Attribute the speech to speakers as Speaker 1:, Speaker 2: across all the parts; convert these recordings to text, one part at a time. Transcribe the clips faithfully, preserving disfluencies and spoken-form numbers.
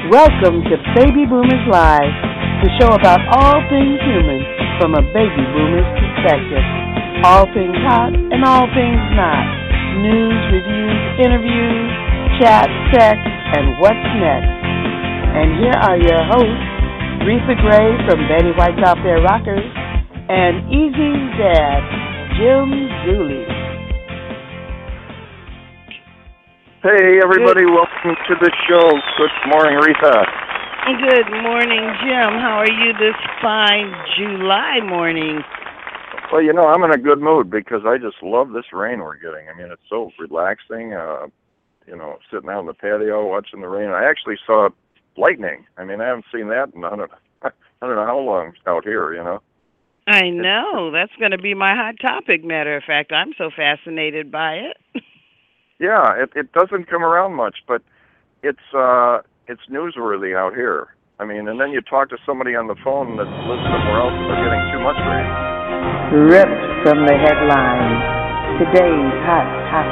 Speaker 1: Welcome to Baby Boomers Live, the show about all things human from a baby boomer's perspective. All things hot and all things not. News, reviews, interviews, chat, sex, and what's next. And here are your hosts, Retha Gray from Betty White's Out There Rockers, and Easy's dad, Jim Dooley.
Speaker 2: Hey, everybody, Good. Welcome to the show. Good morning, Retha.
Speaker 1: Good morning, Jim. How are you this fine July morning?
Speaker 2: Well, you know, I'm in a good mood because I just love this rain we're getting. I mean, it's so relaxing, uh, you know, sitting out on the patio watching the rain. I actually saw lightning. I mean, I haven't seen that in I don't know, I don't know how long out here, you know.
Speaker 1: I know. That's going to be my hot topic, matter of fact. I'm so fascinated by it.
Speaker 2: Yeah, it, it doesn't come around much, but it's uh, it's newsworthy out here. I mean, and then you talk to somebody on the phone that lives somewhere else and they're getting too much rain.
Speaker 1: Ripped from the headlines, today's hot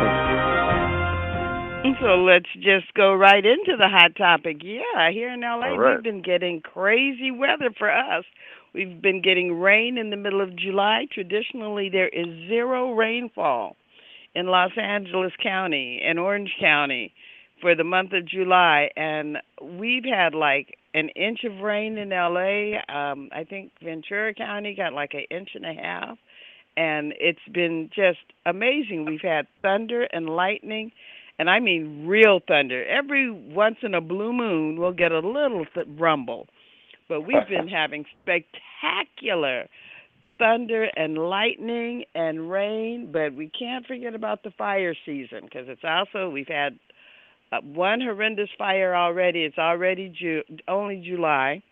Speaker 1: topic. So let's just go right into the hot topic. Yeah, here in L A,
Speaker 2: right.
Speaker 1: We've been getting crazy weather for us. We've been getting rain in the middle of July. Traditionally, there is zero rainfall in Los Angeles County and Orange County for the month of July, and we've had like an inch of rain in L A. Um, I think Ventura County got like an inch and a half, and it's been just amazing. We've had thunder and lightning, and I mean real thunder. Every once in a blue moon, we'll get a little th- rumble, but we've been having spectacular thunder and lightning and rain, but we can't forget about the fire season because it's also, we've had uh, one horrendous fire already. It's already Ju- only July.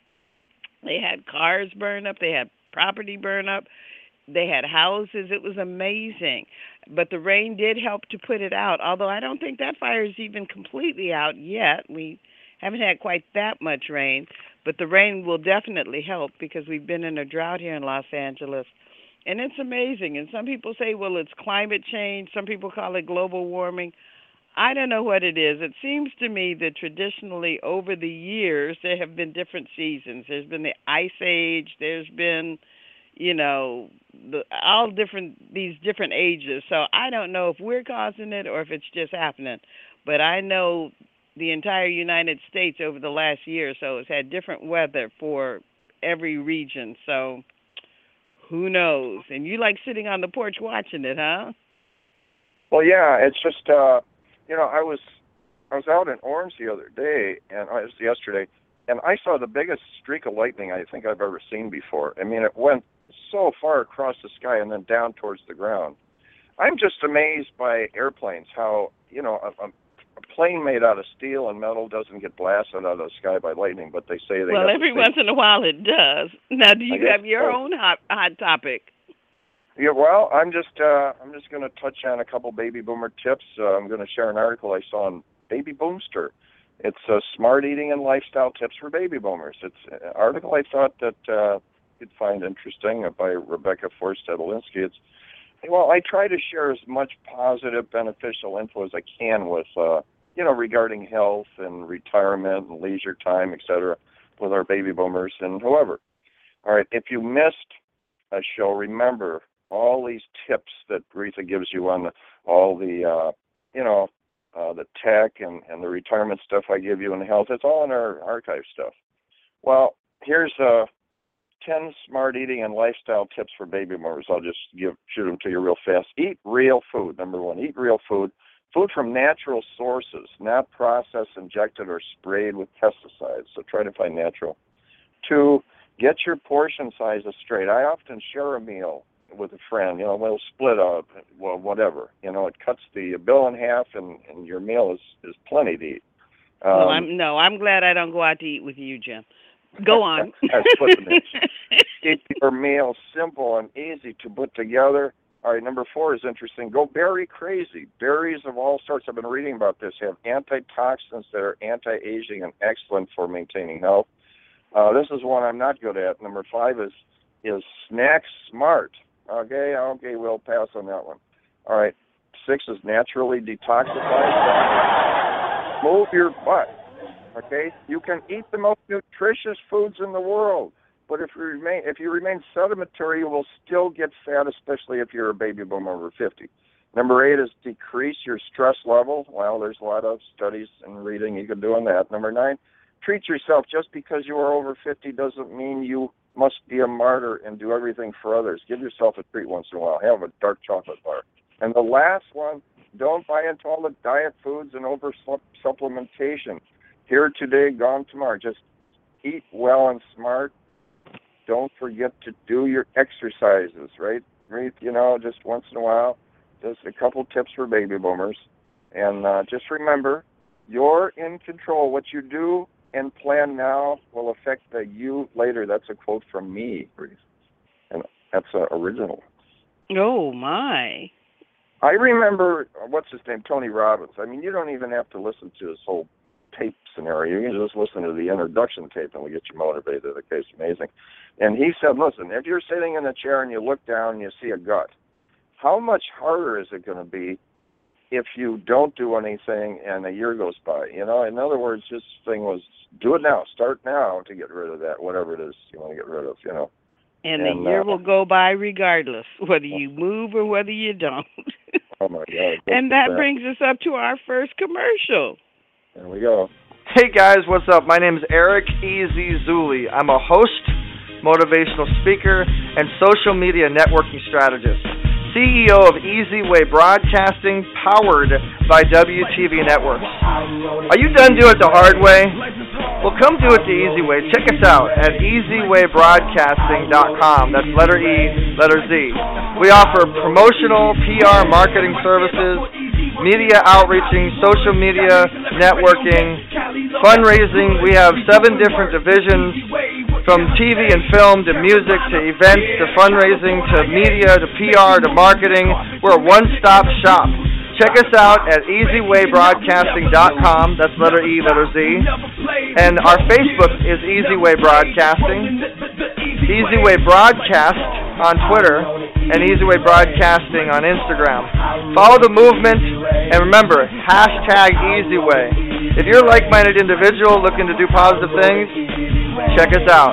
Speaker 1: They had cars burn up. They had property burn up. They had houses. It was amazing. But the rain did help to put it out, although I don't think that fire is even completely out yet. We haven't had quite that much rain. But the rain will definitely help because we've been in a drought here in Los Angeles. And it's amazing. And some people say, well, it's climate change. Some people call it global warming. I don't know what it is. It seems to me that traditionally over the years there have been different seasons. There's been the Ice Age. There's been, you know, the, all different these different ages. So I don't know if we're causing it or if it's just happening. But I know the entire United States over the last year or so has had different weather for every region. So who knows? And you like sitting on the porch watching it, huh?
Speaker 2: Well, yeah, it's just, uh, you know, I was I was out in Orange the other day, and uh, it was yesterday, and I saw the biggest streak of lightning I think I've ever seen before. I mean, it went so far across the sky and then down towards the ground. I'm just amazed by airplanes, how, you know, a, a A plane made out of steel and metal doesn't get blasted out of the sky by lightning, but they say they.
Speaker 1: Well, every once in a while it does. Now, do you have your
Speaker 2: so.
Speaker 1: own hot hot topic?
Speaker 2: Yeah, well, I'm just uh, I'm just going to touch on a couple baby boomer tips. Uh, I'm going to share an article I saw on Baby Boomster. It's uh, smart eating and lifestyle tips for baby boomers. It's an article I thought that uh, you'd find interesting uh, by Rebecca Forstead-Olinsky. It's Well, I try to share as much positive, beneficial info as I can with, uh, you know, regarding health and retirement and leisure time, et cetera, with our baby boomers and whoever. All right, if you missed a show, remember all these tips that Retha gives you on the, all the, uh, you know, uh, the tech and, and the retirement stuff I give you in health. It's all in our archive stuff. Well, here's uh ten smart eating and lifestyle tips for baby boomers. I'll just give shoot them to you real fast. Eat real food. Number one, eat real food. Food from natural sources, not processed, injected, or sprayed with pesticides. So try to find natural. Two, get your portion sizes straight. I often share a meal with a friend. You know, we'll split up, well, whatever. You know, it cuts the bill in half, and, and your meal is, is plenty to eat. Um,
Speaker 1: well, I'm no, I'm glad I don't go out to eat with you, Jim. Go on.
Speaker 2: Keep your meal simple and easy to put together. All right, number four is interesting. Go berry crazy. Berries of all sorts, I've been reading about this, have antitoxins that are anti-aging and excellent for maintaining health. Uh, this is one I'm not good at. Number five is is snack smart. Okay, okay, we'll pass on that one. All right, six is naturally detoxify. Move your butt. Okay, you can eat the most nutritious foods in the world, but if you remain if you remain sedentary, you will still get fat, especially if you're a baby boomer over fifty. Number eight is decrease your stress level. Well, there's a lot of studies and reading you can do on that. Number nine, treat yourself. Just because you are over fifty doesn't mean you must be a martyr and do everything for others. Give yourself a treat once in a while. Have a dark chocolate bar. And the last one, don't buy into all the diet foods and over supplementation. Here today, gone tomorrow. Just eat well and smart. Don't forget to do your exercises, right? Right, you know, just once in a while. Just a couple tips for baby boomers. And uh, just remember, you're in control. What you do and plan now will affect the you later. That's a quote from me, and that's uh, original.
Speaker 1: Oh, my.
Speaker 2: I remember, what's his name, Tony Robbins. I mean, you don't even have to listen to his whole tape scenario. You can just listen to the introduction tape and it'll get you motivated. Okay, it's amazing. And he said, listen, if you're sitting in a chair and you look down and you see a gut, how much harder is it going to be if you don't do anything and a year goes by? You know, in other words, his thing was do it now. Start now to get rid of that, whatever it is you want to get rid of, you know.
Speaker 1: And,
Speaker 2: and
Speaker 1: the year
Speaker 2: uh,
Speaker 1: will go by regardless, whether you move or whether you don't.
Speaker 2: Oh, my God.
Speaker 1: And that brings us up to our first commercial.
Speaker 2: There we go.
Speaker 3: Hey, guys, what's up? My name is Eric Easy Zuli. I'm a host, motivational speaker, and social media networking strategist. C E O of Easy Way Broadcasting, powered by W T V Networks. Are you done doing it the hard way? Well, come do it the easy way. Check us out at easy way broadcasting dot com. That's letter E, letter Z. We offer promotional P R marketing services, media outreaching, social media networking, fundraising. We have seven different divisions, from T V and film to music to events to fundraising to media to P R to marketing. We're a one-stop shop. Check us out at easy way broadcasting dot com. That's letter E, letter Z. And our Facebook is Easy Way Broadcasting, Easy Way Broadcast on Twitter, and Easy Way Broadcasting on Instagram. Follow the movement, and remember, hashtag Easy Way. If you're a like-minded individual looking to do positive things, check us out.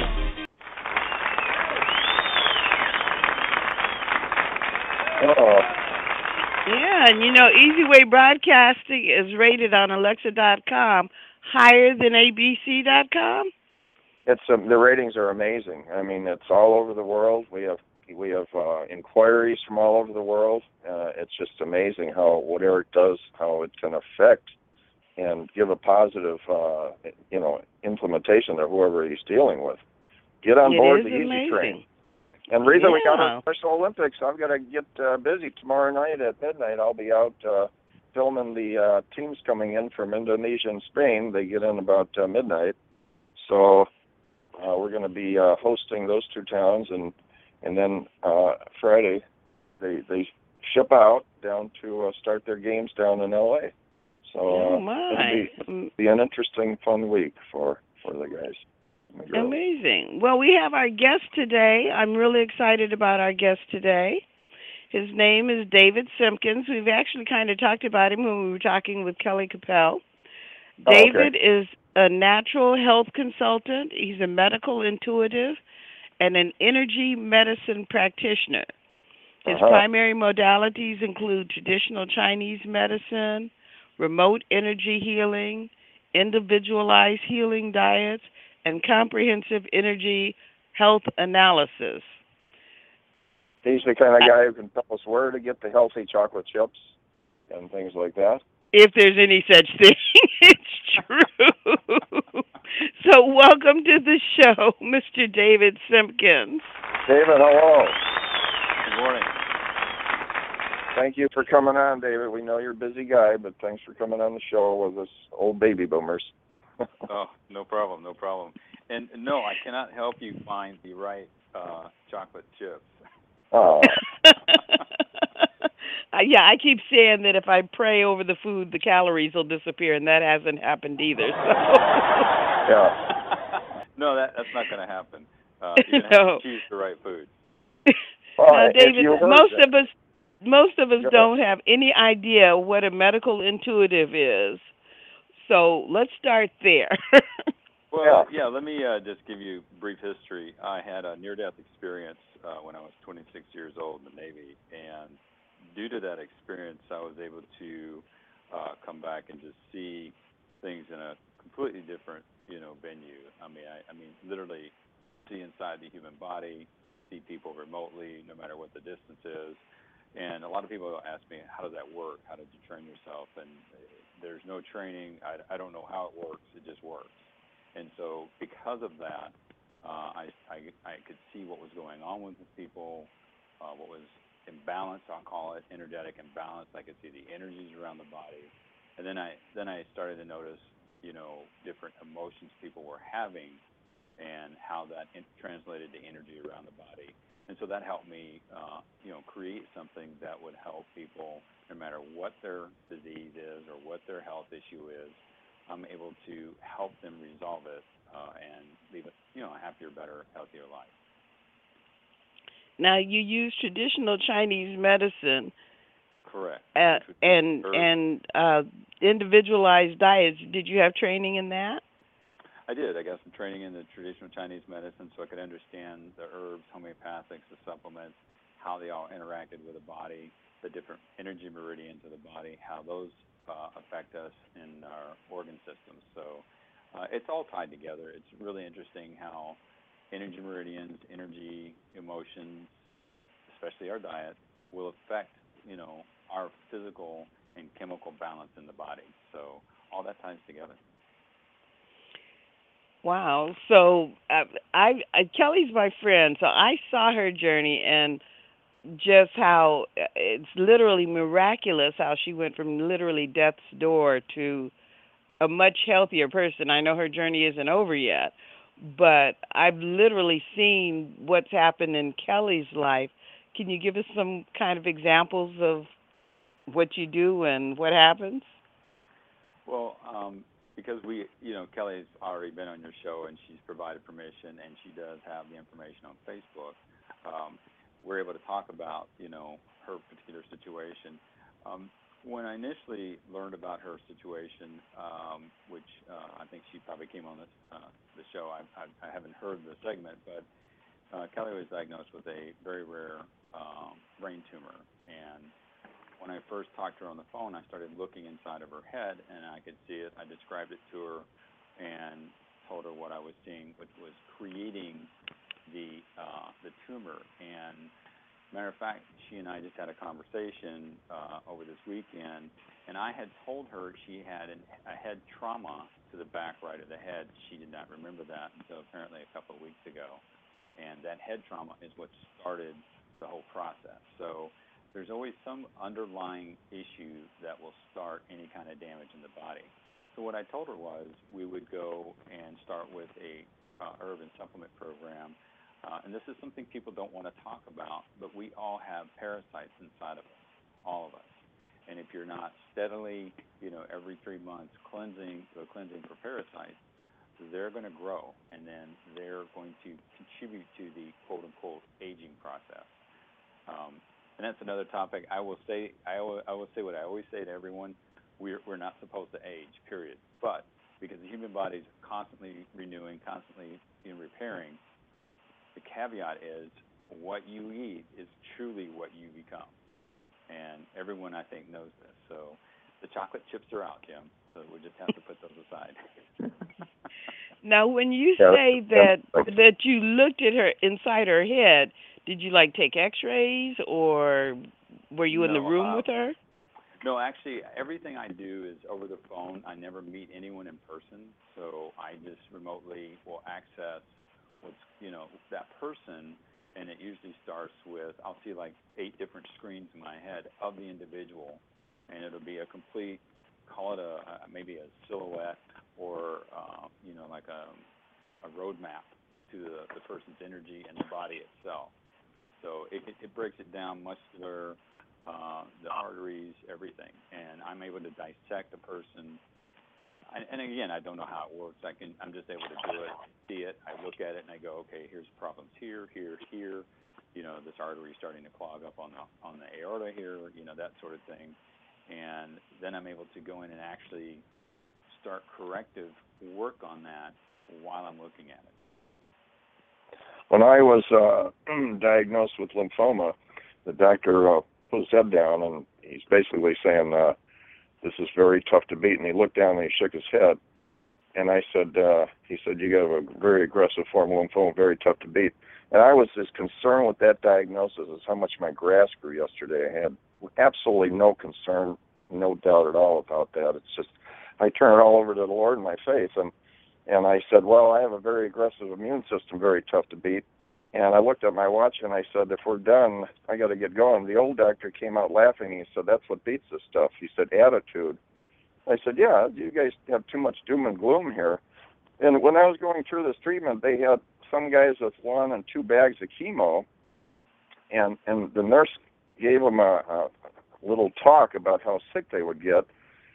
Speaker 2: Uh-oh.
Speaker 1: Yeah, and you know, Easy Way Broadcasting is rated on Alexa dot com higher than A B C dot com.
Speaker 2: It's um, the ratings are amazing. I mean, it's all over the world. We have we have uh, inquiries from all over the world. Uh, it's just amazing how what Eric does, how it can affect and give a positive, uh, you know, implementation to whoever he's dealing with. Get on
Speaker 1: it
Speaker 2: board
Speaker 1: is
Speaker 2: the Easy
Speaker 1: amazing.
Speaker 2: Train. And Rita,
Speaker 1: yeah.
Speaker 2: we got our Special Olympics. I've got to get uh, busy tomorrow night at midnight. I'll be out uh, filming the uh, teams coming in from Indonesia and Spain. They get in about uh, midnight. So uh, we're going to be uh, hosting those two towns. And and then uh, Friday, they they ship out down to uh, start their games down in L A. So
Speaker 1: oh,
Speaker 2: uh,
Speaker 1: my.
Speaker 2: it'll be, be an interesting, fun week for, for the guys.
Speaker 1: Amazing. Well, we have our guest today. I'm really excited about our guest today. His name is David Simpkins. We've actually kind of talked about him when we were talking with Kelly Capel.
Speaker 2: Oh,
Speaker 1: David
Speaker 2: okay.
Speaker 1: is a natural health consultant. He's a medical intuitive and an energy medicine practitioner. His
Speaker 2: uh-huh.
Speaker 1: primary modalities include traditional Chinese medicine, remote energy healing, individualized healing diets, and comprehensive energy health analysis.
Speaker 2: He's the kind of guy who can tell us where to get the healthy chocolate chips and things like that.
Speaker 1: If there's any such thing, it's true. So welcome to the show, Mister David Simpkins.
Speaker 2: David, hello.
Speaker 4: Good morning.
Speaker 2: Thank you for coming on, David. We know you're a busy guy, but thanks for coming on the show with us old baby boomers.
Speaker 4: Oh, no problem, no problem. And no, I cannot help you find the right uh, chocolate chips.
Speaker 2: Oh.
Speaker 1: Yeah, I keep saying that if I pray over the food, the calories will disappear, and that hasn't happened either. So.
Speaker 2: Yeah.
Speaker 4: No, that that's not going to happen. Uh, you're going to
Speaker 1: no.
Speaker 4: have to choose the right food.
Speaker 2: Well,
Speaker 1: now, David, most
Speaker 2: that.
Speaker 1: of us, most of us
Speaker 2: Go
Speaker 1: don't have any idea what a medical intuitive is. So let's start there.
Speaker 4: Well, yeah, let me uh, just give you brief history. I had a near-death experience uh, when I was twenty-six years old in the Navy, and due to that experience, I was able to uh, come back and just see things in a completely different, you know, venue. I mean, I, I mean, literally see inside the human body, see people remotely, no matter what the distance is. And a lot of people ask me, how does that work? How did you train yourself? And uh, there's no training. I, I don't know how it works. It just works. And so because of that, uh, I, I, I could see what was going on with the people, uh, what was imbalanced, I'll call it, energetic imbalance. I could see the energies around the body. And then I, then I started to notice, you know, different emotions people were having and how that in, translated to energy around the body. And so that helped me, uh, you know, create something that would help people no matter what their disease is or what their health issue is. I'm able to help them resolve it uh, and leave it, you know, a happier, better, healthier life.
Speaker 1: Now you use traditional Chinese medicine
Speaker 4: Correct.
Speaker 1: uh,
Speaker 4: Which would be
Speaker 1: and
Speaker 4: herbs.
Speaker 1: and uh, individualized diets. Did you have training in that?
Speaker 4: I did. I got some training in the traditional Chinese medicine so I could understand the herbs, homeopathics, the supplements, how they all interacted with the body, the different energy meridians of the body, how those uh, affect us in our organ systems. So uh, it's all tied together. It's really interesting how energy meridians, energy, emotions, especially our diet, will affect, you know, our physical and chemical balance in the body. So all that ties together.
Speaker 1: Wow. So uh, I, I Kelly's my friend, so I saw her journey and just how uh, it's literally miraculous how she went from literally death's door to a much healthier person. I know her journey isn't over yet, but I've literally seen what's happened in Kelly's life. Can you give us some kind of examples of what you do and what happens?
Speaker 4: Well, um, because we, you know, Kelly's already been on your show and she's provided permission and she does have the information on Facebook, um, we're able to talk about, you know, her particular situation. Um, when I initially learned about her situation, um, which uh, I think she probably came on this, uh, the show, I, I, I haven't heard the segment, but uh, Kelly was diagnosed with a very rare um, brain tumor. And when I first talked to her on the phone, I started looking inside of her head, and I could see it. I described it to her and told her what I was seeing, which was creating the uh, the tumor. And matter of fact, she and I just had a conversation uh, over this weekend, and I had told her she had an, a head trauma to the back right of the head. She did not remember that until apparently a couple of weeks ago, and that head trauma is what started the whole process. So there's always some underlying issue that will start any kind of damage in the body. So what I told her was we would go and start with a uh, herb and supplement program. Uh, and this is something people don't want to talk about, but we all have parasites inside of us, all of us. And if you're not steadily, you know, every three months cleansing, so cleansing for parasites, they're going to grow, and then they're going to contribute to the quote-unquote aging process. Um, and that's another topic. I will say, I will, I will say what I always say to everyone: we're we're not supposed to age, period. But because the human body is constantly renewing, constantly you know, repairing, the caveat is what you eat is truly what you become. And everyone, I think, knows this. So the chocolate chips are out, Jim. So we just have to put those aside.
Speaker 1: Now, when you
Speaker 2: Yeah,
Speaker 1: say
Speaker 2: that's,
Speaker 1: that
Speaker 2: like,
Speaker 1: that you looked at her inside her head, did you like take X-rays or were you in the
Speaker 4: No,
Speaker 1: room
Speaker 4: uh,
Speaker 1: with her?
Speaker 4: no, actually, everything I do is over the phone. I never meet anyone in person, so I just remotely will access what's, you know, that person, and it usually starts with, I'll see like eight different screens in my head of the individual, and it'll be a complete, call it a, a maybe a silhouette or, uh, you know, like a, a roadmap to the, the person's energy and the body itself. So it, it, it breaks it down muscular, uh, the arteries, everything. And I'm able to dissect a person. And, and again, I don't know how it works. I can, I'm just able to do it, see it. I look at it and I go, okay, here's problems here, here, here. You know, this artery is starting to clog up on the on the aorta here. You know, that sort of thing. And then I'm able to go in and actually start corrective work on that while I'm looking at it?
Speaker 2: When I was uh, diagnosed with lymphoma, the doctor uh, put his head down, and he's basically saying, uh, this is very tough to beat. And he looked down and he shook his head. And I said, uh, he said, you got a very aggressive form of lymphoma, very tough to beat. And I was as concerned with that diagnosis as how much my grass grew yesterday. I had absolutely no concern, no doubt at all about that. It's just, I turn it all over to the Lord in my faith. And, and I said, well, I have a very aggressive immune system, very tough to beat. And I looked at my watch and I said, if we're done, I got to get going. The old doctor came out laughing. He said, that's what beats this stuff. He said, attitude. I said, yeah, you guys have too much doom and gloom here. And when I was going through this treatment, they had some guys with one and two bags of chemo, and, and the nurse gave them a, a little talk about how sick they would get.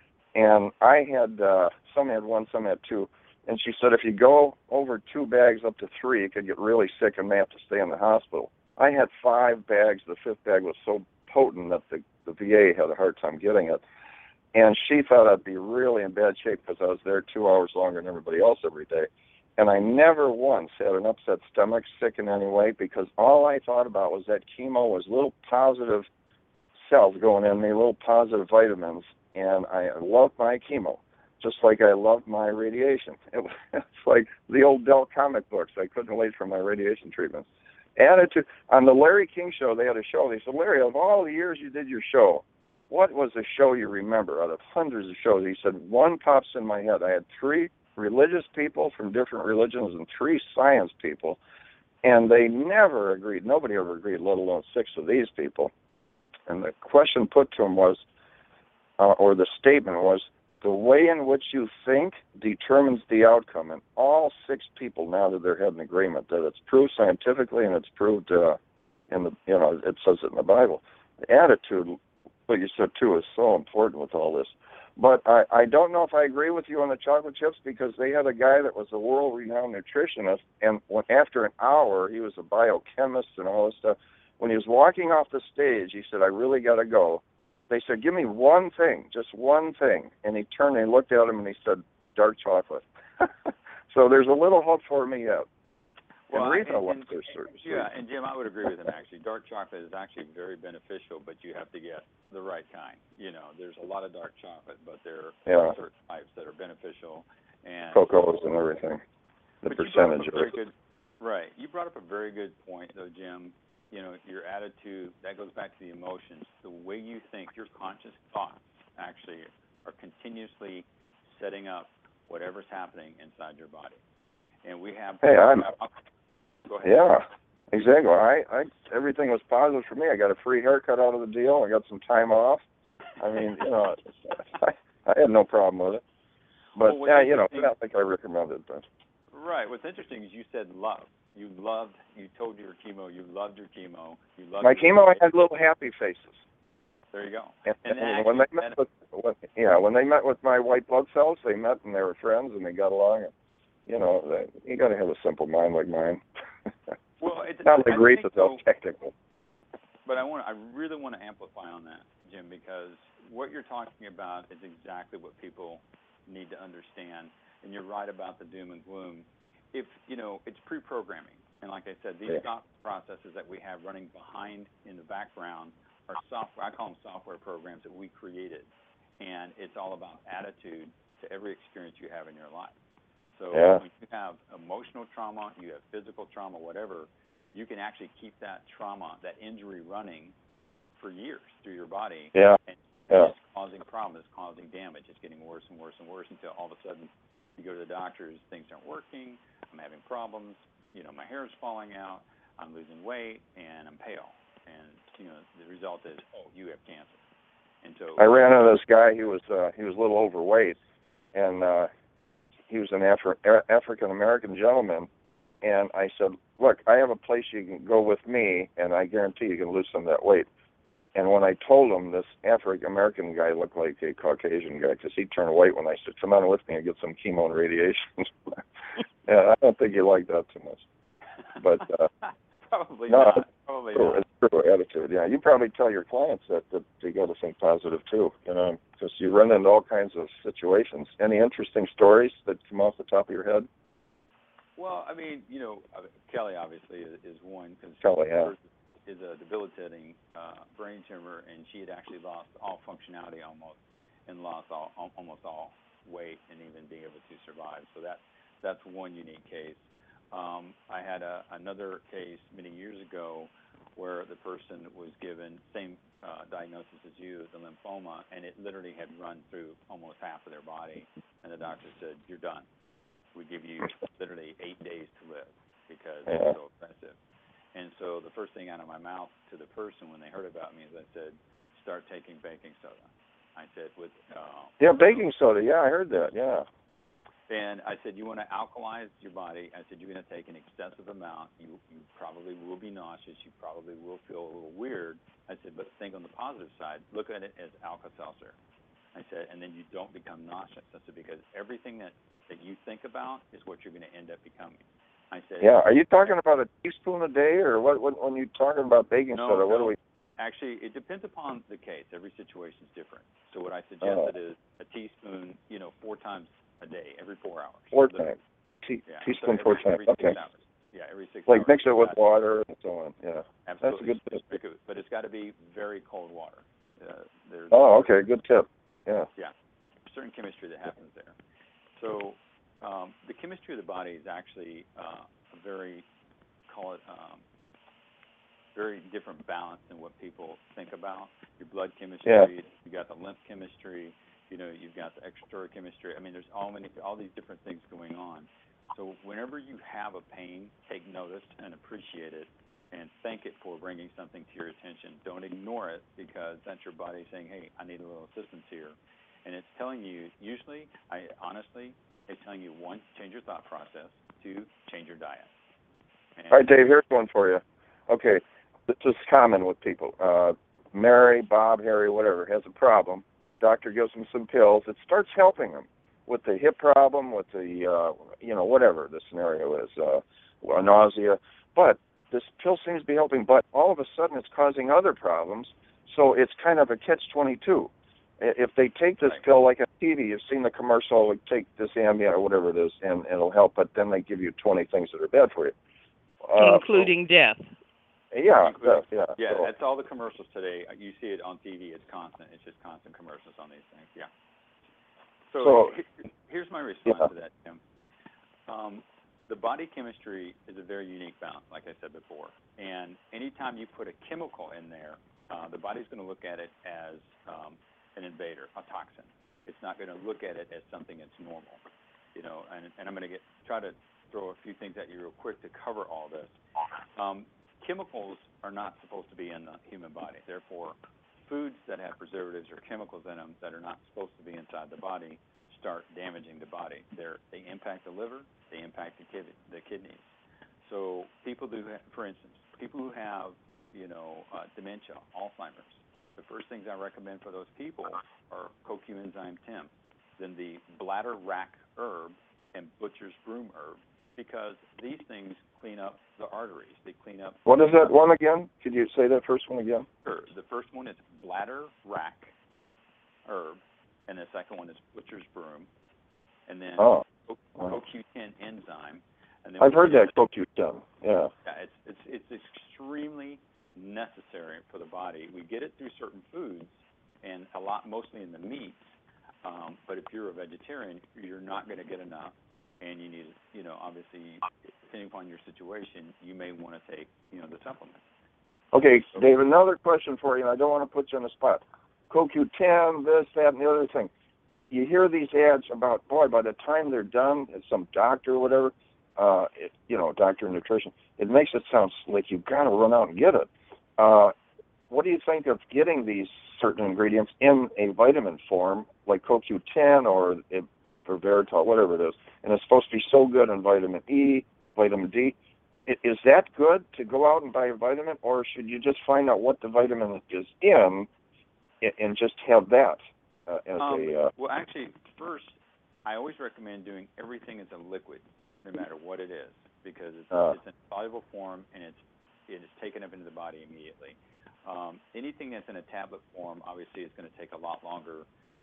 Speaker 2: And I had, uh, some had one, some had two. And she said, if you go over two bags up to three, you could get really sick and may have to stay in the hospital. I had five bags. The fifth bag was so potent that the, the V A had a hard time getting it. And she thought I'd be really in bad shape because I was there two hours longer than everybody else every day. And I never once had an upset stomach, sick in any way, because all I thought about was that chemo was little positive cells going in me, little positive vitamins. And I loved my chemo, just like I loved my radiation. It was, it's like the old Dell comic books. I couldn't wait for my radiation treatments. Attitude. On the Larry King show, they had a show. They said, Larry, of all the years you did your show, what was the show you remember out of hundreds of shows? He said, one pops in my head. I had three religious people from different religions and three science people, and they never agreed. Nobody ever agreed, let alone six of these people. And the question put to him was, uh, or the statement was, the way in which you think determines the outcome. And all six people nodded their head in agreement that it's proved scientifically and it's proved uh, in the, you know, it says it in the Bible. The attitude, what you said too, is so important with all this. But I, I don't know if I agree with you on the chocolate chips, because they had a guy that was a world-renowned nutritionist, and when, after an hour, he was a biochemist and all this stuff. When he was walking off the stage, he said, I really got to go. They said, give me one thing, just one thing. And he turned and he looked at him and he said, dark chocolate. So there's a little hope for me yet.
Speaker 4: Well,
Speaker 2: and
Speaker 4: and,
Speaker 2: and,
Speaker 4: and, yeah, and Jim, I would agree with him, actually. Dark chocolate is actually very beneficial, but you have to get the right kind. You know, there's a lot of dark chocolate, but there are
Speaker 2: yeah.
Speaker 4: certain types that are beneficial. And
Speaker 2: Cocos and everything, the
Speaker 4: but
Speaker 2: percentage
Speaker 4: you brought up a very
Speaker 2: of it.
Speaker 4: Good, right. You brought up a very good point, though, Jim. You know, your attitude, that goes back to the emotions. The way you think, your conscious thoughts actually are continuously setting up whatever's happening inside your body. And we have...
Speaker 2: Hey, I'm...
Speaker 4: Go ahead.
Speaker 2: Yeah, exactly. I, I, everything was positive for me. I got a free haircut out of the deal. I got some time off. I mean, you know, I, I had no problem with it. But,
Speaker 4: well,
Speaker 2: yeah, you know, I don't think I recommend it. But.
Speaker 4: Right. What's interesting is you said love. You loved, you told your chemo, you loved your chemo. You loved
Speaker 2: My
Speaker 4: your
Speaker 2: chemo, I had little happy faces.
Speaker 4: There you go.
Speaker 2: And,
Speaker 4: and
Speaker 2: and
Speaker 4: actually,
Speaker 2: when they met with, when, yeah, when they met with my white blood cells, they met and they were friends and they got along. And, you know, they, you got to have a simple mind like mine.
Speaker 4: Well, it's
Speaker 2: not like Reese is
Speaker 4: so,
Speaker 2: technical.
Speaker 4: But I want, I really want to amplify on that, Jim, because what you're talking about is exactly what people need to understand. And you're right about the doom and gloom. If, you know, it's pre-programming. And like I said, these
Speaker 2: yeah.
Speaker 4: soft processes that we have running behind in the background are software, I call them software programs that we created. And it's all about attitude to every experience you have in your life. So
Speaker 2: yeah.
Speaker 4: when you have emotional trauma, you have physical trauma, whatever, you can actually keep that trauma, that injury running for years through your body.
Speaker 2: Yeah.
Speaker 4: And
Speaker 2: yeah.
Speaker 4: it's causing problems, it's causing damage. It's getting worse and worse and worse until all of a sudden you go to the doctors, things aren't working, I'm having problems, you know, my hair is falling out, I'm losing weight, and I'm pale. And, you know, the result is, oh, you have cancer. And so
Speaker 2: I ran into this guy, he was uh, he was a little overweight, and uh, he was an Afri- African-American gentleman, and I said, look, I have a place you can go with me, and I guarantee you can lose some of that weight. And when I told him, this African-American guy looked like a Caucasian guy, because he turned white when I said, come on with me and get some chemo and radiation. Yeah, I don't think he liked that too much. But uh,
Speaker 4: Probably
Speaker 2: no,
Speaker 4: not.
Speaker 2: It's
Speaker 4: Probably
Speaker 2: true.
Speaker 4: not.
Speaker 2: It's true attitude, yeah. You probably tell your clients that, that they got to think positive, too, you know. because you run into all kinds of situations. Any interesting stories that come off the top of your head?
Speaker 4: Well, I mean, you know, uh, Kelly obviously is, is one because
Speaker 2: Kelly, yeah.
Speaker 4: is a debilitating uh, brain tumor, and she had actually lost all functionality almost, and lost all, al- almost all weight, and even being able to survive. So that that's one unique case. Um, I had a, another case many years ago where the person was given same uh, diagnosis as you, the lymphoma, and it literally had run through almost half of their body, and the doctor said, "You're done. We give you literally eight days to live because
Speaker 2: Yeah.
Speaker 4: it's so aggressive." And so the first thing out of my mouth to the person when they heard about me is I said, "Start taking baking soda." I said, "With uh,
Speaker 2: yeah, baking soda. Yeah, I heard that. Yeah."
Speaker 4: And I said, "You want to alkalize your body?" I said, "You're going to take an excessive amount. You you probably will be nauseous. You probably will feel a little weird." I said, "But think on the positive side. Look at it as Alka-Seltzer." I said, "And then you don't become nauseous." I said, "Because everything that, that you think about is what you're going to end up becoming." I said,
Speaker 2: "Yeah, are you talking about a teaspoon a day, or what? What when you're talking about baking
Speaker 4: no,
Speaker 2: soda? What
Speaker 4: no.
Speaker 2: do we?"
Speaker 4: Actually, it depends upon the case. Every situation is different. So what I suggested
Speaker 2: Oh.
Speaker 4: is a teaspoon, you know, four times a day, every four hours.
Speaker 2: Four
Speaker 4: So
Speaker 2: times. Te-
Speaker 4: yeah,
Speaker 2: teaspoon
Speaker 4: so
Speaker 2: four
Speaker 4: every,
Speaker 2: times.
Speaker 4: every
Speaker 2: Okay.
Speaker 4: six hours. Yeah, every six
Speaker 2: Like
Speaker 4: hours.
Speaker 2: mix it with
Speaker 4: That's-
Speaker 2: water and so on. Yeah.
Speaker 4: Absolutely.
Speaker 2: That's a good tip.
Speaker 4: But it's got to be very cold water. Uh, there's
Speaker 2: Oh, okay. Good tip. Yeah.
Speaker 4: Yeah, certain chemistry that happens there. So um, the chemistry of the body is actually uh, a very, call it, um, very different balance than what people think about. Your blood chemistry,
Speaker 2: Yeah.
Speaker 4: you got the lymph chemistry, you know, you've got the extracellular chemistry. I mean, there's all many, all these different things going on. So whenever you have a pain, take notice and appreciate it, and thank it for bringing something to your attention. Don't ignore it because that's your body saying, "Hey, I need a little assistance here," and it's telling you. Usually, I honestly, it's telling you one, change your thought process. Two, change your diet. And
Speaker 2: All right, Dave. Here's one for you. Okay, this is common with people. Uh, Mary, Bob, Harry, whatever, has a problem. Doctor gives them some pills. It starts helping them with the hip problem, with the, uh, you know, whatever the scenario is, uh, nausea. But this pill seems to be helping, but all of a sudden it's causing other problems. So it's kind of a catch twenty-two. If they take this
Speaker 4: Right.
Speaker 2: pill, like on T V, you've seen the commercial, like take this Ambien or whatever it is, and, and it'll help, but then they give you twenty things that are bad for you. Uh,
Speaker 1: including death.
Speaker 2: Yeah,
Speaker 4: Including-
Speaker 2: yeah, yeah.
Speaker 4: Yeah,
Speaker 2: so,
Speaker 4: that's all the commercials today. You see it on T V. It's constant. It's just constant commercials on these things. Yeah. So,
Speaker 2: So-
Speaker 4: he- here's my response
Speaker 2: Yeah.
Speaker 4: to that, Tim. Um, the body chemistry is a very unique balance, like I said before. And anytime you put a chemical in there, uh, the body's going to look at it as um, an invader, a toxin. It's not going to look at it as something that's normal. You know, and, and I'm going to get try to throw a few things at you real quick to cover all this. Um, chemicals are not supposed to be in the human body. Therefore, foods that have preservatives or chemicals in them that are not supposed to be inside the body start damaging the body. They're, they impact the liver, they impact the, kid, the kidneys. So people do, have, for instance, people who have, you know, uh, dementia, Alzheimer's, the first things I recommend for those people are coenzyme ten, then the bladder rack herb and butcher's broom herb, because these things clean up the arteries. They clean up.
Speaker 2: what is that one again? Could you say that first one again?
Speaker 4: Sure. The first one is bladder rack herb, and the second one is butcher's broom, and then
Speaker 2: Oh,
Speaker 4: Co-
Speaker 2: wow.
Speaker 4: CoQ ten enzyme. And then
Speaker 2: I've
Speaker 4: we
Speaker 2: heard
Speaker 4: get
Speaker 2: that C O Q ten. Yeah.
Speaker 4: Yeah, it's it's it's extremely necessary for the body. We get it through certain foods, and a lot, mostly in the meats. Um, but if you're a vegetarian, you're not going to get enough, and you need, you know, obviously, depending upon your situation, you may want to take, you know, the supplement.
Speaker 2: Okay, Dave, another question for you, and I don't want to put you on the spot. C O Q ten, this, that, and the other thing. You hear these ads about, boy, by the time they're done, it's some doctor or whatever, uh, it, you know, doctor of nutrition, it makes it sound like you've got to run out and get it. Uh, what do you think of getting these certain ingredients in a vitamin form, like C O Q ten or it, or Veritol, whatever it is, and it's supposed to be so good in vitamin E, vitamin D? Is that good to go out and buy a vitamin, or should you just find out what the vitamin is in and just have that uh, as
Speaker 4: Um,
Speaker 2: a... Uh,
Speaker 4: well, actually, first, I always recommend doing everything as a liquid, no matter what it is, because it's,
Speaker 2: Uh.
Speaker 4: it's in soluble form and it's it is taken up into the body immediately. Um, anything that's in a tablet form, obviously, is going to take a lot longer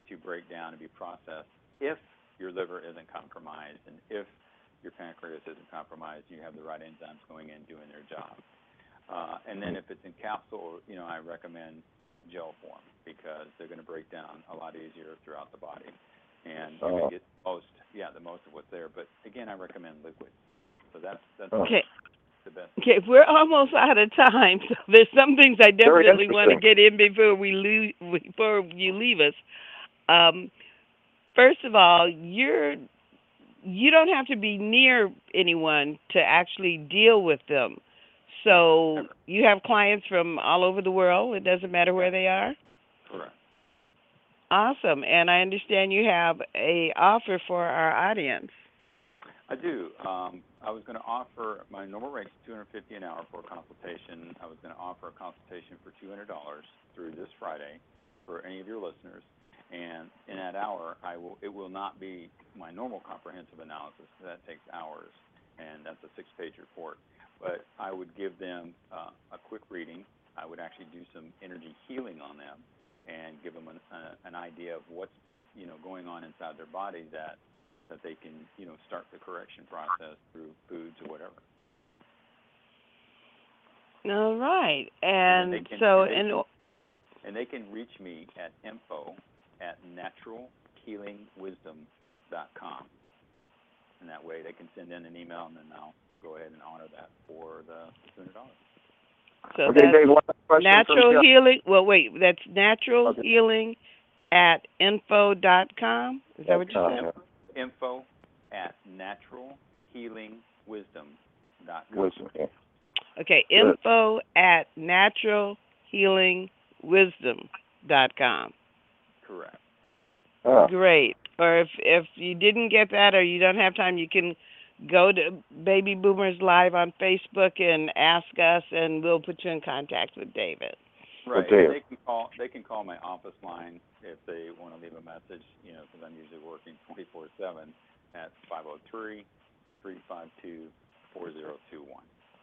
Speaker 4: to break down and be processed if your liver isn't compromised and if your pancreas isn't compromised, you have the right enzymes going in doing their job. Uh, and then if it's in capsule, you know, I recommend gel form because they're going to break down a lot easier throughout the body. And you're going to get most, yeah, the most of what's there. But again, I recommend liquid. So that's that's
Speaker 1: Okay.
Speaker 4: the best.
Speaker 1: Okay, we're almost out of time. So there's some things I definitely want to get in before we leave, before you leave us. Um, first of all, you're you don't have to be near anyone to actually deal with them. So you have clients from all over the world. It doesn't matter where they are.
Speaker 4: Correct.
Speaker 1: Awesome, and I understand you have a offer for our audience.
Speaker 4: I do. Um, I was going to offer my normal rate is two hundred fifty dollars an hour for a consultation. I was going to offer a consultation for two hundred dollars through this Friday for any of your listeners. And in that hour, I will. It will not be my normal comprehensive analysis. That takes hours, and that's a six-page report. But I would give them uh, a quick reading. I would actually do some energy healing on them and give them an, uh, an idea of what's you know going on inside their body that that they can you know start the correction process through foods or whatever.
Speaker 1: All right, and,
Speaker 4: and can,
Speaker 1: so
Speaker 4: and they,
Speaker 1: and
Speaker 4: can, and they can reach me at info at natural healing wisdom dot com, and that way they can send in an email, and then I'll go ahead and honor that for the two hundred dollars.
Speaker 1: So
Speaker 2: okay,
Speaker 1: that's
Speaker 2: Dave, one question
Speaker 1: natural
Speaker 2: from
Speaker 1: healing. Well, wait, that's natural
Speaker 2: okay.
Speaker 1: healing at info dot com. Is that what you
Speaker 2: Uh,
Speaker 1: said?
Speaker 4: Info at natural healing wisdom dot com.
Speaker 2: Wisdom, yeah.
Speaker 1: Okay,
Speaker 2: Good.
Speaker 1: info at natural healing wisdom dot com.
Speaker 4: Correct.
Speaker 2: Ah,
Speaker 1: Great. Or if if you didn't get that or you don't have time, you can go to Baby Boomers Live on Facebook and ask us, and we'll put you in contact with David.
Speaker 4: Right.
Speaker 2: With Dave.
Speaker 4: They can call. They can call my office line if they want to leave a message. You know, because I'm usually working twenty-four seven at five oh three, three five two, four oh two one.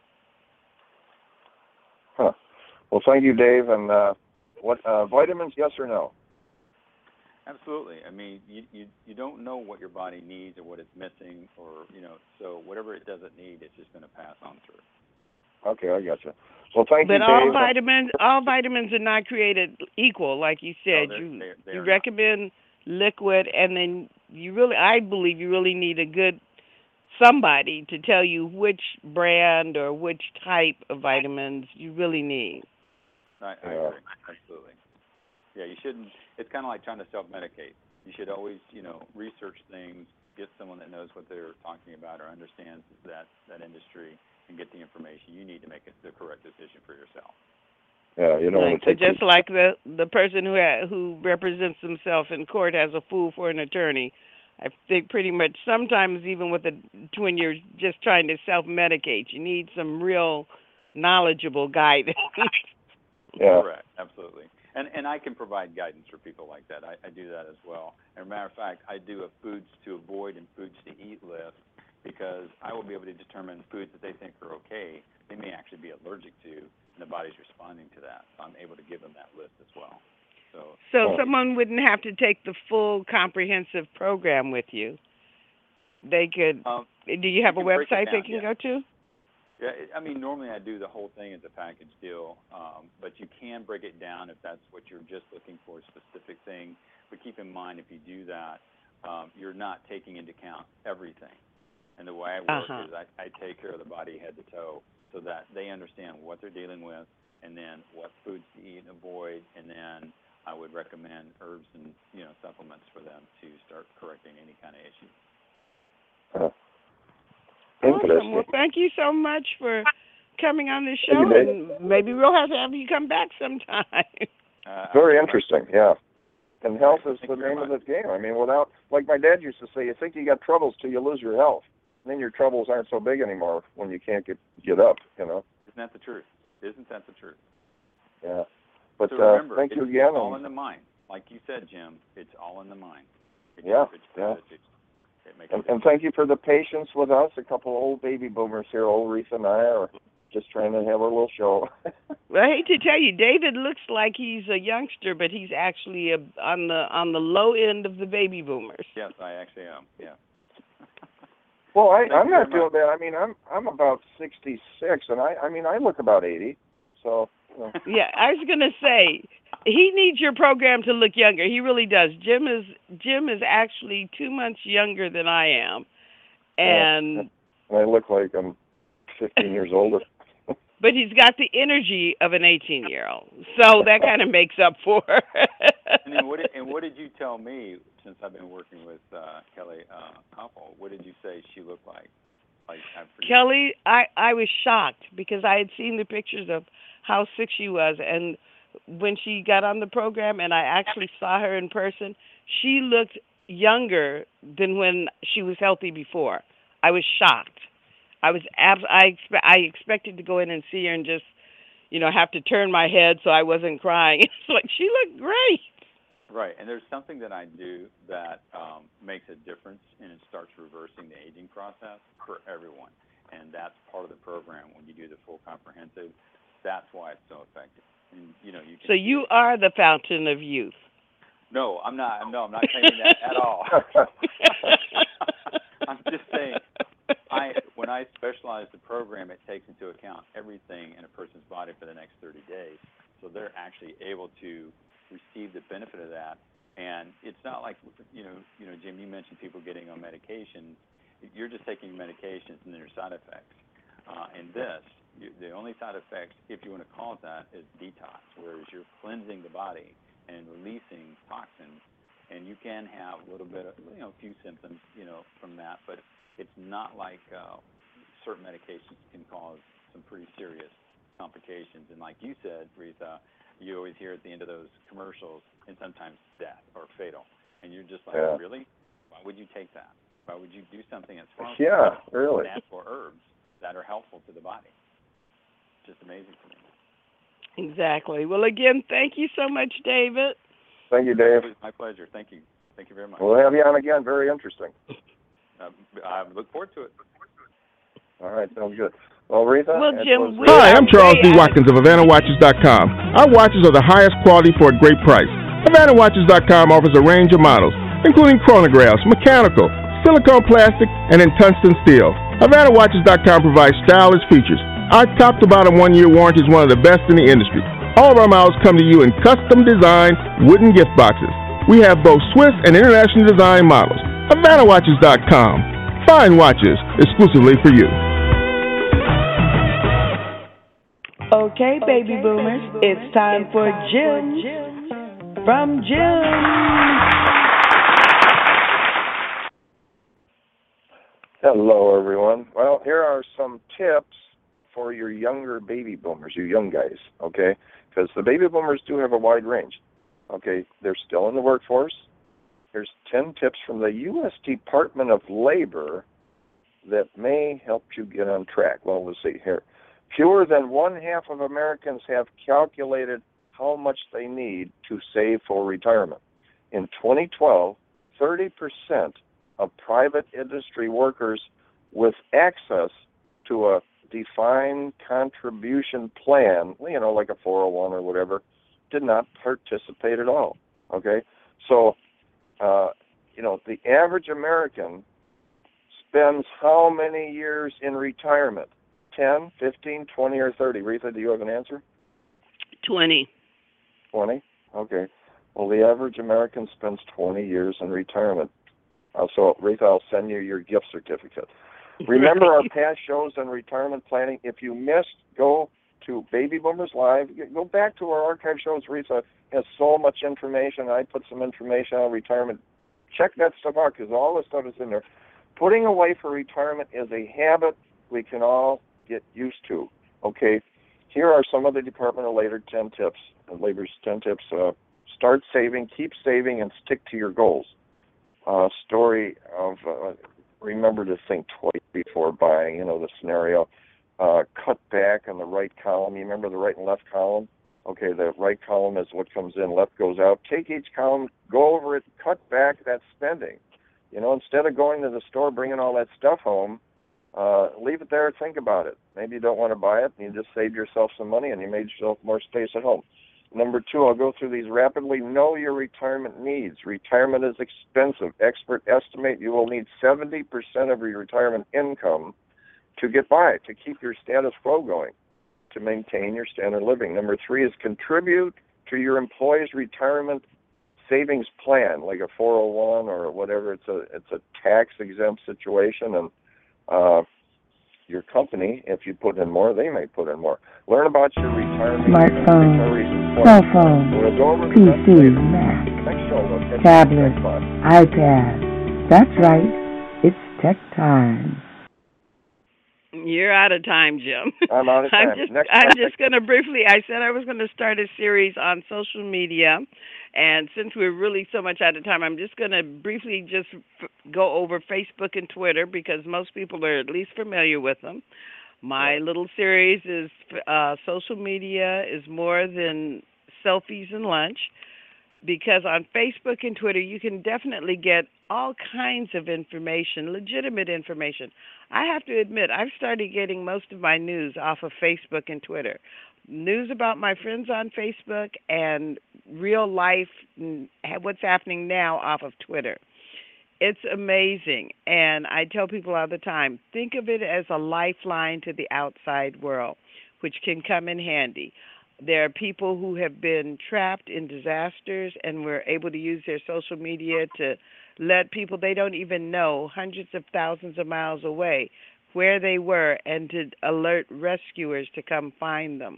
Speaker 2: huh. Well, thank you, Dave. And uh, what uh, vitamins? Yes or no?
Speaker 4: Absolutely. I mean, you, you you don't know what your body needs or what it's missing, or you know, so whatever it doesn't need, it's just going to pass on through.
Speaker 2: Okay, I got you. Well, thank
Speaker 1: But
Speaker 2: you, Dave.
Speaker 1: all vitamins, all vitamins are not created equal, like you said.
Speaker 4: No, they're-
Speaker 1: you
Speaker 4: they're- they're
Speaker 1: you
Speaker 4: not.
Speaker 1: recommend liquid, and then you really, I believe, you really need a good somebody to tell you which brand or which type of vitamins you really need.
Speaker 4: I, I
Speaker 2: Yeah.
Speaker 4: agree. Absolutely. Yeah, you shouldn't. It's kind of like trying to self-medicate. You should always, you know, research things, get someone that knows what they're talking about or understands that that industry, and get the information you need to make it the correct decision for yourself.
Speaker 2: Yeah, you don't
Speaker 1: Right.
Speaker 2: want to
Speaker 1: So
Speaker 2: take
Speaker 1: just like the the person who ha, who represents himself in court has a fool for an attorney, I think pretty much sometimes even with a when you're just trying to self-medicate, you need some real knowledgeable guidance.
Speaker 2: Yeah.
Speaker 4: Correct. Absolutely. And and I can provide guidance for people like that. I, I do that as well. As a matter of fact, I do a foods to avoid and foods to eat list because I will be able to determine foods that they think are okay, they may actually be allergic to, and the body's responding to that. So I'm able to give them that list as well. So,
Speaker 1: So someone wouldn't have to take the full comprehensive program with you. They could.
Speaker 4: um,
Speaker 1: Do you have
Speaker 4: you
Speaker 1: a
Speaker 4: can break it
Speaker 1: website they
Speaker 4: down,
Speaker 1: can
Speaker 4: yeah.
Speaker 1: go to?
Speaker 4: Yeah, it, I mean, normally I do the whole thing as a package deal, um, but you can break it down if that's what you're just looking for, a specific thing. But keep in mind, if you do that, um, you're not taking into account everything. And the way I work
Speaker 1: Uh-huh.
Speaker 4: is I, I take care of the body head to toe so that they understand what they're dealing with and then what foods to eat and avoid, and then I would recommend herbs and, you know, supplements for them to start correcting any kind of issue.
Speaker 2: Uh,
Speaker 1: Awesome.
Speaker 2: interesting.
Speaker 1: Well, thank you so much for coming on the
Speaker 2: Thank
Speaker 1: show,
Speaker 2: you, Dave.
Speaker 1: and maybe we'll have to have you come back sometime.
Speaker 4: Uh,
Speaker 2: Very
Speaker 4: I-
Speaker 2: interesting, yeah. And health is
Speaker 4: Thank
Speaker 2: the
Speaker 4: you very
Speaker 2: name of
Speaker 4: much.
Speaker 2: the game. I mean, without, like my dad used to say, you think you got troubles till you lose your health. And then your troubles aren't so big anymore when you can't get get up, you know.
Speaker 4: Isn't that the truth? Isn't that the truth?
Speaker 2: Yeah. But
Speaker 4: so
Speaker 2: uh,
Speaker 4: remember,
Speaker 2: thank
Speaker 4: it's,
Speaker 2: you again.
Speaker 4: it's all in
Speaker 2: And,
Speaker 4: the mind. Like you said, Jim, it's all in the mind. It's
Speaker 2: Yeah,
Speaker 4: it's
Speaker 2: yeah.
Speaker 4: attitude. It makes
Speaker 2: and,
Speaker 4: a
Speaker 2: and thank you for the patience with us. A couple old baby boomers here, old Reese and I are just trying to have a little show.
Speaker 1: Well, I hate to tell you, David looks like he's a youngster, but he's actually a, on the on the low end of the baby boomers.
Speaker 4: Yes, I actually am. Yeah.
Speaker 2: Well, I,
Speaker 4: Thank
Speaker 2: I'm
Speaker 4: you
Speaker 2: not
Speaker 4: very
Speaker 2: doing that. I mean, I'm I'm about sixty-six, and I I mean I look about eighty. So. You know.
Speaker 1: Yeah, I was gonna say he needs your program to look younger. He really does. Jim is Jim is actually two months younger than I am, and
Speaker 2: yeah. I look like I'm fifteen years older.
Speaker 1: But he's got the energy of an eighteen-year-old, so that kind of makes up for it.
Speaker 4: And then what did, and what did you tell me, since I've been working with uh, Kelly uh, Koppel, what did you say she looked like? Like
Speaker 1: Kelly, I, I was shocked because I had seen the pictures of how sick she was, and when she got on the program and I actually saw her in person, she looked younger than when she was healthy before. I was shocked. I was abs- I expe- I expected to go in and see her and just, you know, have to turn my head so I wasn't crying. It's like she looked great.
Speaker 4: Right, and there's something that I do that um, makes a difference, and it starts reversing the aging process for everyone. And that's part of the program when you do the full comprehensive. That's why it's so effective. And, you know, you can
Speaker 1: so you are the fountain of youth.
Speaker 4: No, I'm not. No, I'm not claiming that at all. I'm just saying, I when I specialize the program, it takes into account everything in a person's body for the next thirty days. So they're actually able to receive the benefit of that. And it's not like, you know, you know, Jim, you mentioned people getting on medication. You're just taking medications and there's side effects. Uh, in this, you, the only side effects, if you want to call it that, is detox, whereas you're cleansing the body and releasing toxins. And you can have a little bit of, you know, a few symptoms, you know, from that, but it's not like uh, certain medications can cause some pretty serious complications. And like you said, Retha, you always hear at the end of those commercials, and sometimes death or fatal. And you're just like,
Speaker 2: yeah.
Speaker 4: Really? Why would you take that? Why would you do something that's harmful?
Speaker 2: Yeah, really.
Speaker 4: Natural herbs that are helpful to the body. Just amazing for me.
Speaker 1: Exactly. Well, again, thank you so much, David.
Speaker 2: Thank you, Dave.
Speaker 4: It was my pleasure. Thank you. Thank you very much.
Speaker 2: We'll have you on again. Very interesting.
Speaker 4: Uh, I look forward to it.
Speaker 2: All right, sounds good. Well, Retha.
Speaker 1: Well, Jim, we
Speaker 5: Hi, I'm Charles D. Watkins of Havana Watches dot com. Our watches are the highest quality for a great price. Havana Watches dot com offers a range of models, including chronographs, mechanical, silicone plastic, and in tungsten steel. Havana Watches dot com provides stylish features. Our top-to-bottom one-year warranty is one of the best in the industry. All of our models come to you in custom-designed wooden gift boxes. We have both Swiss and international design models. Havana Watches dot com. Fine watches exclusively for you.
Speaker 1: Okay, baby boomers, it's time for Jim from Jim.
Speaker 2: Hello, everyone. Well, here are some tips for your younger baby boomers, you young guys, okay? Because the baby boomers do have a wide range, okay? They're still in the workforce. Here's ten tips from the U S Department of Labor that may help you get on track. Well, let's see here. Fewer than one half of Americans have calculated how much they need to save for retirement. In twenty twelve, thirty percent of private industry workers with access to a defined contribution plan, you know, like a four oh one or whatever, did not participate at all, okay? So, uh, you know, the average American spends how many years in retirement? ten, fifteen, twenty, or thirty? Retha, do you have an answer?
Speaker 1: twenty.
Speaker 2: twenty? Okay. Well, the average American spends twenty years in retirement. Uh, so, Retha, I'll send you your gift certificate. Remember our past shows on retirement planning? If you missed, go to Baby Boomers Live. Go back to our archive shows. Retha has so much information. I put some information on retirement. Check that stuff out because all the stuff is in there. Putting away for retirement is a habit we can all get used to. Okay, here are some of the Department of Labor ten tips. Labor's ten tips. Uh, start saving, keep saving, and stick to your goals. Uh, story of uh, remember to think twice before buying. You know the scenario. Uh, cut back on the right column. You remember the right and left column? Okay, the right column is what comes in, left goes out. Take each column, go over it, cut back that spending. You know, instead of going to the store, bringing all that stuff home, uh, leave it there. Think about it. Maybe you don't want to buy it, and you just saved yourself some money, and you made yourself more space at home. Number two, I'll go through these rapidly. Know your retirement needs. Retirement is expensive. Experts estimate you will need seventy percent of your retirement income to get by, to keep your status quo going, to maintain your standard of living. Number three is contribute to your employee's retirement savings plan, like a four oh one or whatever. It's a it's a tax-exempt situation, and uh, your company, if you put in more, they may put in more. Learn about your retirement.
Speaker 6: Smartphone, cell phone,
Speaker 2: we'll
Speaker 6: P C, Mac,
Speaker 2: show,
Speaker 6: tablet, iPad. That's right. It's tech time.
Speaker 1: You're out of time, Jim.
Speaker 2: I'm out of time.
Speaker 1: I'm just,
Speaker 2: Next
Speaker 1: I'm
Speaker 2: topic.
Speaker 1: just going to briefly, I said I was going to start a series on social media, and since we're really so much out of time, I'm just going to briefly just f- go over Facebook and Twitter because most people are at least familiar with them. My little series is uh, social media is more than selfies and lunch, because on Facebook and Twitter, you can definitely get all kinds of information, legitimate information. I have to admit, I've started getting most of my news off of Facebook and Twitter. News about my friends on Facebook and real life, what's happening now off of Twitter. It's amazing. And I tell people all the time, think of it as a lifeline to the outside world, which can come in handy. There are people who have been trapped in disasters and were able to use their social media to let people they don't even know, hundreds of thousands of miles away, where they were and to alert rescuers to come find them.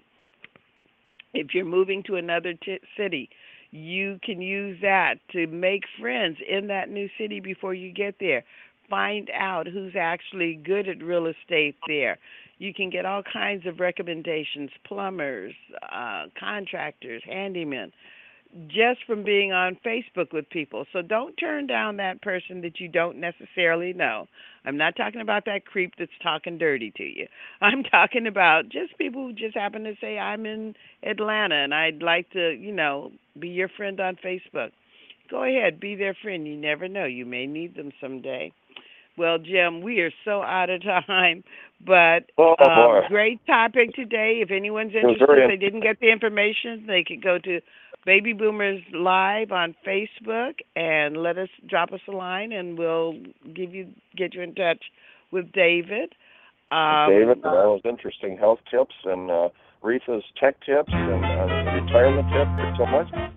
Speaker 1: If you're moving to another t- city, you can use that to make friends in that new city before you get there. Find out who's actually good at real estate there. You can get all kinds of recommendations, plumbers, uh, contractors, handymen, just from being on Facebook with people. So don't turn down that person that you don't necessarily know. I'm not talking about that creep that's talking dirty to you. I'm talking about just people who just happen to say, I'm in Atlanta and I'd like to, you know, be your friend on Facebook. Go ahead, be their friend. You never know. You may need them someday. Well, Jim, we are so out of time, but
Speaker 2: oh,
Speaker 1: um, great topic today. If anyone's interested, if they didn't get the information, they could go to Baby Boomers Live on Facebook and let us drop us a line, and we'll give you get you in touch with David. Um,
Speaker 2: David, that was interesting health tips and uh, Retha's tech tips and uh, retirement tips. Thanks so much.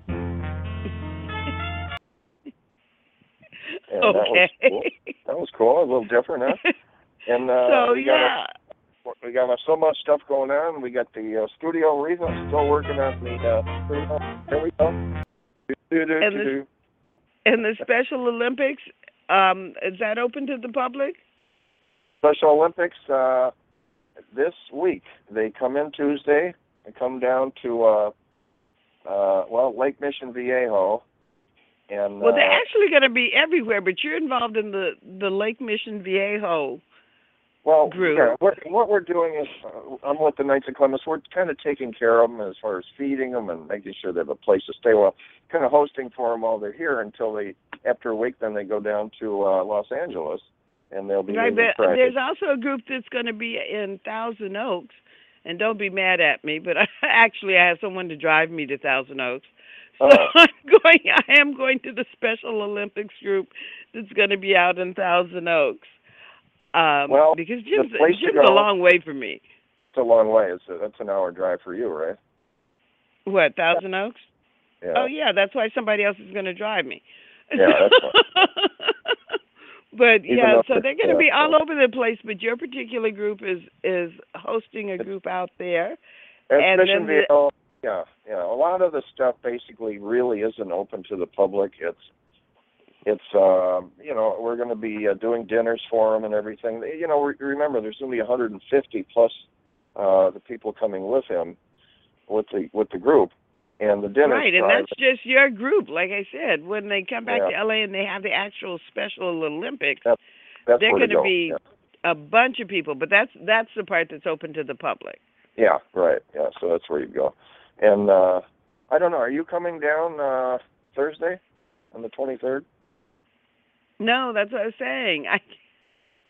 Speaker 2: And
Speaker 1: okay.
Speaker 2: That was cool. That was cool. A little different, huh? And uh,
Speaker 1: so
Speaker 2: we got
Speaker 1: yeah,
Speaker 2: a, we got so much stuff going on. We got the uh, studio. Retha still working on the. Uh, here we go.
Speaker 1: And the, and the Special Olympics, um, is that open to the public?
Speaker 2: Special Olympics uh, this week. They come in Tuesday. They come down to uh, uh, well Lake Mission Viejo. And,
Speaker 1: well, they're
Speaker 2: uh,
Speaker 1: actually going to be everywhere, but you're involved in the, the Lake Mission Viejo
Speaker 2: well,
Speaker 1: group.
Speaker 2: Yeah, what, what we're doing is, uh, I'm with the Knights of Columbus. We're kind of taking care of them as far as feeding them and making sure they have a place to stay. Well, kind of hosting for them while they're here until they, after a week, then they go down to uh, Los Angeles, and they'll be
Speaker 1: right. But
Speaker 2: practice.
Speaker 1: there's also a group that's going to be in Thousand Oaks, and don't be mad at me, but I, actually I have someone to drive me to Thousand Oaks. So
Speaker 2: Uh,
Speaker 1: I'm going. I am going to the Special Olympics group that's going to be out in Thousand Oaks. Um,
Speaker 2: well,
Speaker 1: because Jim's,
Speaker 2: place to
Speaker 1: Jim's
Speaker 2: go-
Speaker 1: a long way from me.
Speaker 2: It's a long way. It's a, that's an hour drive for you, right?
Speaker 1: What, Thousand Oaks?
Speaker 2: Yeah.
Speaker 1: Oh yeah, that's why somebody else is going to drive me.
Speaker 2: Yeah, that's fine.
Speaker 1: But
Speaker 2: Even
Speaker 1: yeah,
Speaker 2: though
Speaker 1: so
Speaker 2: it's-
Speaker 1: they're going to
Speaker 2: yeah,
Speaker 1: be all
Speaker 2: so-
Speaker 1: over the place. But your particular group is is hosting a group out there.
Speaker 2: At
Speaker 1: And
Speaker 2: Mission
Speaker 1: then the-
Speaker 2: Viejo, yeah, yeah. A lot of the stuff basically really isn't open to the public. It's, it's, uh, you know, we're going to be uh, doing dinners for them and everything. You know, re- remember, there's going to be one hundred fifty plus uh, the people coming with him, with the with the group, and the dinner.
Speaker 1: Right, and that's just your group. Like I said, when they come back
Speaker 2: Yeah.
Speaker 1: to L A and they have the actual Special Olympics,
Speaker 2: That's, that's
Speaker 1: they're
Speaker 2: where
Speaker 1: going
Speaker 2: to
Speaker 1: to
Speaker 2: go.
Speaker 1: be
Speaker 2: Yeah.
Speaker 1: a bunch of people. But that's that's the part that's open to the public.
Speaker 2: Yeah, right. Yeah, so that's where you go. And uh, I don't know, are you coming down uh, Thursday on the twenty-third?
Speaker 1: No, that's what I was saying. I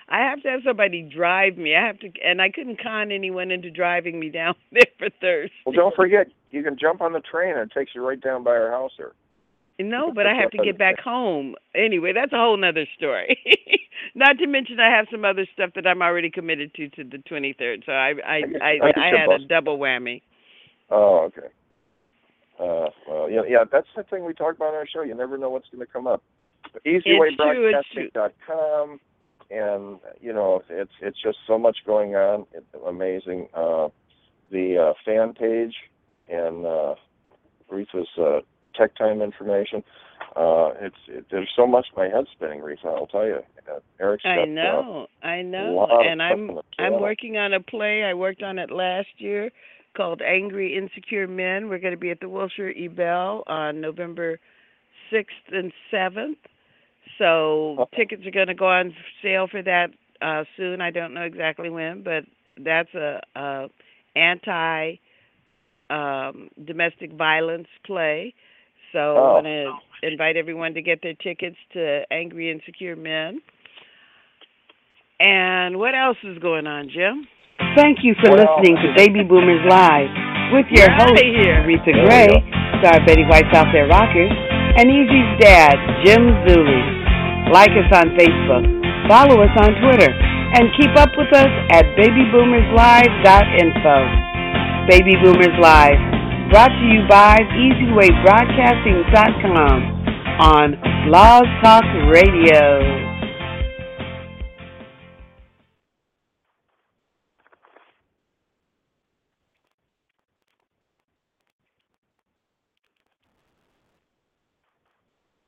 Speaker 1: I have to have somebody drive me. I have to, and I couldn't con anyone into driving me down there for Thursday.
Speaker 2: Well, don't forget, you can jump on the train and it takes you right down by our house here.
Speaker 1: No, but I have to get back home. Anyway, that's a whole nother story. Not to mention I have some other stuff that I'm already committed to to the twenty-third. So I I I, I, I had a double whammy.
Speaker 2: Oh, okay. Uh, well, yeah, yeah, that's the thing we talk about on our show. You never know what's going to come up. easy way broadcasting dot com, and you know it's it's just so much going on. It's amazing. Uh, the uh, fan page and uh, Retha's uh, Tech Time information. Uh, it's it, there's so much my head's spinning, Retha. I'll tell you. Uh, Eric's got,
Speaker 1: I know, uh, I know, and I'm I'm working on a play. I worked on it last year called Angry Insecure Men. We're going to be at the Wilshire Ebell on November sixth and seventh. So oh. tickets are going to go on sale for that uh, soon. I don't know exactly when, but that's a, a anti um, domestic violence play. So oh. I want to invite everyone to get their tickets to Angry Insecure Men. And what else is going on, Jim?
Speaker 6: Thank you for well, listening to Baby Boomers Live with your host, Retha Gray, star Betty White's Out There Rockers, and Easy's dad, Jim Zuley. Like us on Facebook, follow us on Twitter, and keep up with us at baby boomers live dot info. Baby Boomers Live, brought to you by easy way broadcasting dot com on Blog Talk Radio.